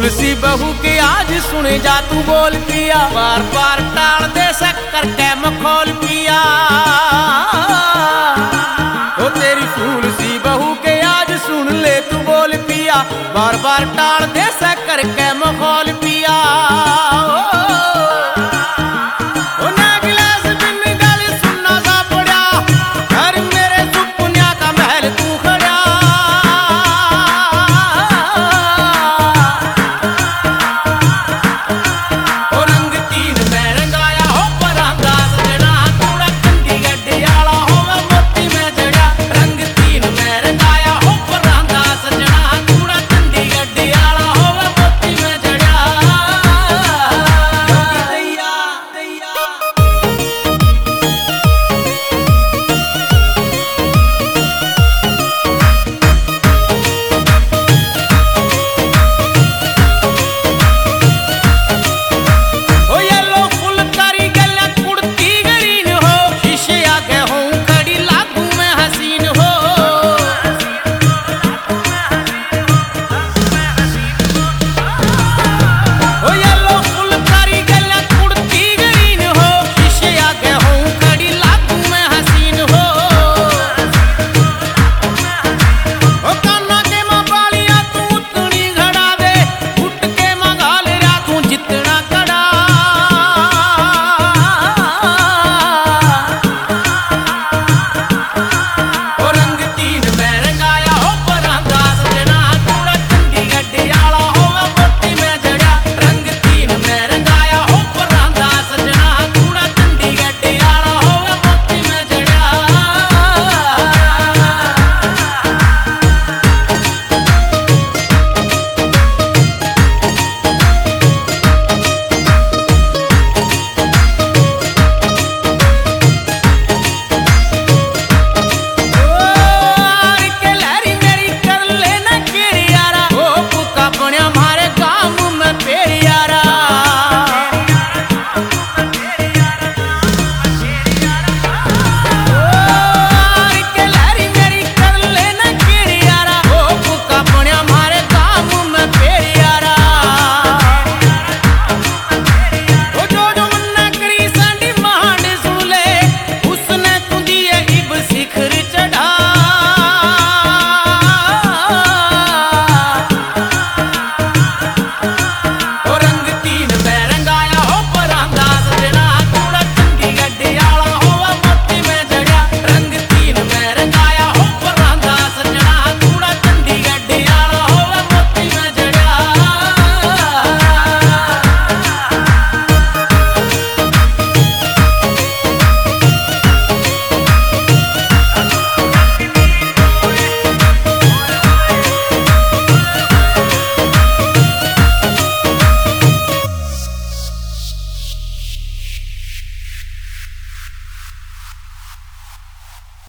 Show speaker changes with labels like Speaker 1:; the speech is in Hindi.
Speaker 1: फूल सी बहू के आज सुने जा तू बोल पिया, बार बार टाल दे शक्कर के मखौल पिया। ओ तेरी फूल सी बहू के आज सुन ले तू बोल पिया, बार बार टाल दे शक्कर के मखौल